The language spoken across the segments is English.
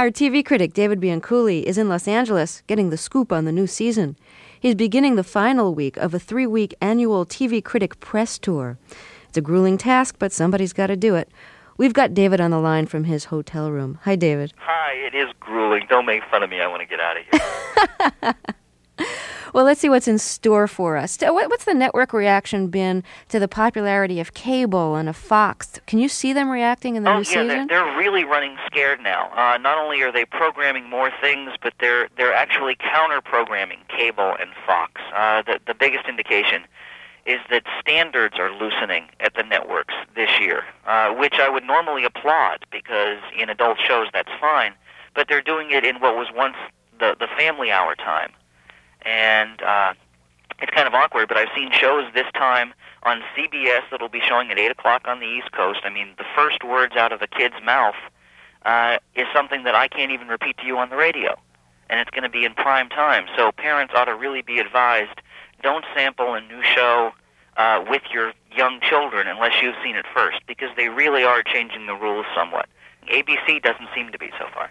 Our TV critic, David Bianculli, is in Los Angeles getting the scoop on the new season. He's beginning the final week of a 3-week annual TV critic press tour. It's a grueling task, but somebody's got to do it. We've got David on the line from his hotel room. Hi, David. Hi, it is grueling. Don't make fun of me. I want to get out of here. Well, let's see what's in store for us. What's the network reaction been to the popularity of cable and of Fox? Can you see them reacting in the new season? They're really running scared now. Not only are they programming more things, but they're actually counter-programming cable and Fox. The biggest indication is that standards are loosening at the networks this year, which I would normally applaud because in adult shows that's fine, but they're doing it in what was once the family hour time. And it's kind of awkward, but I've seen shows this time on CBS that'll be showing at 8 o'clock on the East Coast. I mean, the first words out of a kid's mouth is something that I can't even repeat to you on the radio. And it's going to be in prime time. So parents ought to really be advised, don't sample a new show with your young children unless you've seen it first, because they really are changing the rules somewhat. ABC doesn't seem to be so far.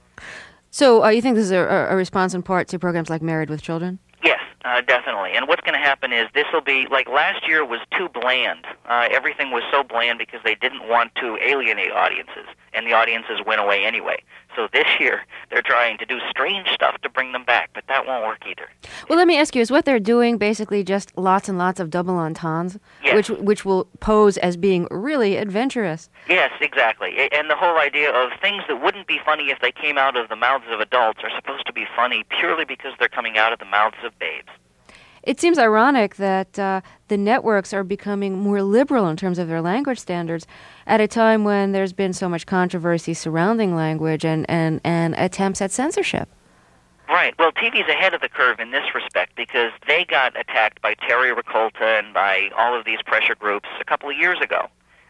So you think this is a response in part to programs like Married with Children? Yes, definitely. And what's going to happen is this will be, like last year was too bland. Everything was so bland because they didn't want to alienate audiences, and the audiences went away anyway. So this year, they're trying to do strange stuff to bring them back, but that won't work either. Well, let me ask you, is what they're doing basically just lots and lots of double entendres, yes, which will pose as being really adventurous? Yes, exactly. And the whole idea of things that wouldn't be funny if they came out of the mouths of adults are supposed to be funny purely because they're coming out of the mouths of babes. It seems ironic that the networks are becoming more liberal in terms of their language standards at a time when there's been so much controversy surrounding language and attempts at censorship. Right. Well, TV's ahead of the curve in this respect because they got attacked by Terry Ricolta and by all of these pressure groups a couple of years ago.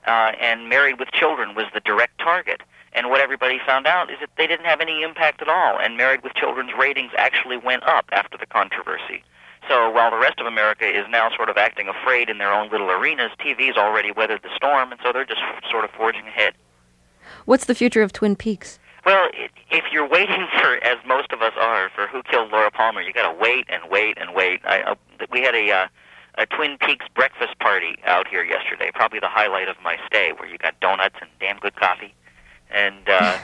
And Married with Children was the direct target. And what everybody found out is that they didn't have any impact at all. And Married with Children's ratings actually went up after the controversy. So while the rest of America is now sort of acting afraid in their own little arenas, TV's already weathered the storm, and so they're just sort of forging ahead. What's the future of Twin Peaks? Well, if you're waiting for, as most of us are, for Who Killed Laura Palmer, you got to wait and wait and wait. We had a Twin Peaks breakfast party out here yesterday, probably the highlight of my stay, where you got donuts and damn good coffee. And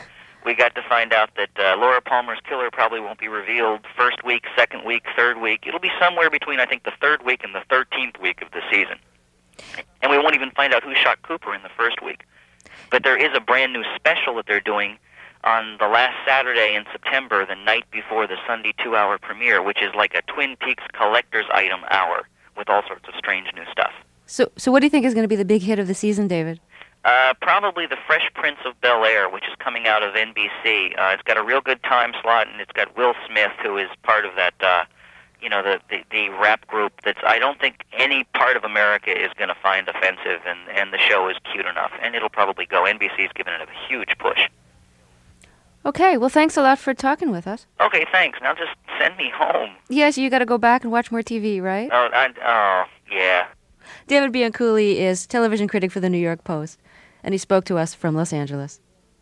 we got to find out that Laura Palmer's killer probably won't be revealed first week, second week, third week. It'll be somewhere between, I think, the third week and the 13th week of the season. And we won't even find out who shot Cooper in the first week. But there is a brand new special that they're doing on the last Saturday in September, the night before the Sunday 2-hour premiere, which is like a Twin Peaks collector's item hour with all sorts of strange new stuff. So what do you think is going to be the big hit of the season, David? Probably The Fresh Prince of Bel-Air, which is coming out of NBC. It's got a real good time slot, and it's got Will Smith, who is part of that, the rap group that's, I don't think any part of America is going to find offensive, and the show is cute enough, and it'll probably go. NBC's given it a huge push. Okay, well, thanks a lot for talking with us. Okay, thanks. Now just send me home. Yes, you got to go back and watch more TV, right? Oh, yeah. David Bianculli is television critic for the New York Post, and he spoke to us from Los Angeles.